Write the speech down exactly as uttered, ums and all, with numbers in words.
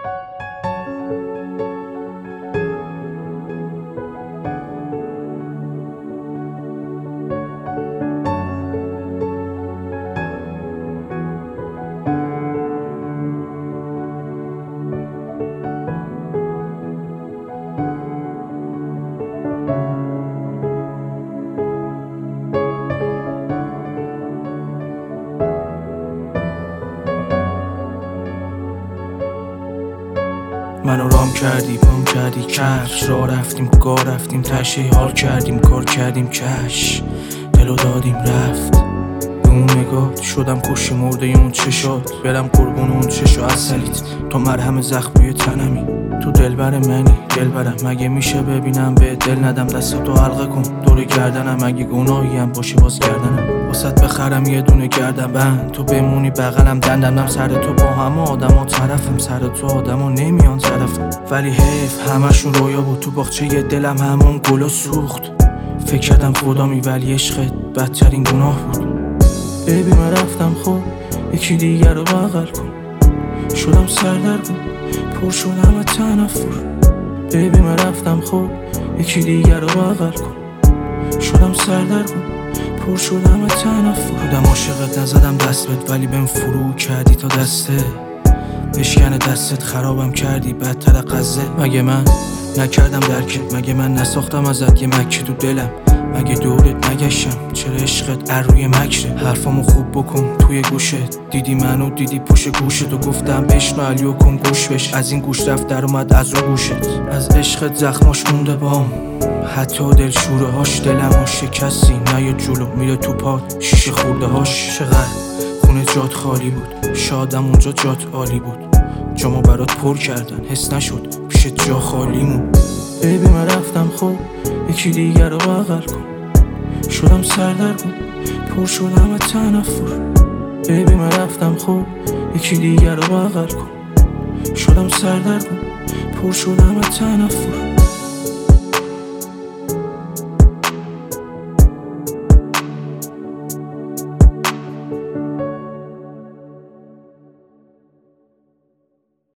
منو رام کردی، پام کردی کش، راه رفتیم گاه رفتیم تشه، حال کردیم کار کردیم کش، دلو دادیم رفت به اون نگاه، شدم کشی مرده اون چشات، برم قربون اون چشا اصلیت، تو مرهم زخم روی تنمی، تو دلبر منی دلبرم، مگه میشه ببینم به دل ندم، دستاتو حلقه کن دور گردنم، اگه گناهی هم باشه باز کردنم، واسط بخرم یه دونه گردن بند، تو بمونی بغلم دندندم، سر تو با همه آدما طرفم، سر تو آدما نمیان طرفم، ولی حیف همشون رویا بود، تو باغچه یه دلم همون گلا سوخت، فکر کردم خدامی ولی عشقت بدترین گناه بود. بیبی من رفتم خب یکی دیگر رو بغل کن، شدم سردرگم پر شدم از تنفر، بیبی من رفتم خب یکی دیگر رو بغل کن، شدم سردرگم پر شدم از تنفر، بودم عاشقت نزدم دست بهت ولی بهم فرو کردی تا دسته، بشکن دستت خرابم کردی بدتر قضه، مگه من نکردم درکت، مگه من نساختم ازت یه مکه تو دلم، مگه دورت نگشتم، چرا عشقت ار روی مکره، حرفامو خوب بکن توی گوشت، دیدی منو دیدی پوش گوشت، و گفتم بشنو علیو کن گوش بش، از این گوش رفت در اومد از اون گوشت، از عشقت زخماش مونده بام، حتی دل شوره هاش، دلمو شکستی نه یه جلو میره تو پات، شیشه خورده هاش، چقدر خونه جات خالی بود، شادم اونجا جات عالی بود، جامو برات پر کردن حس نشد پیش جا خالیمون، بیبی من رفتم خب یکی دیگر رو بغل کن، شدم سردرگم پر شدم از تنفر، بیبی من رفتم خب یکی دیگر رو بغل کن، شدم سردرگم پر شدم از تنفر.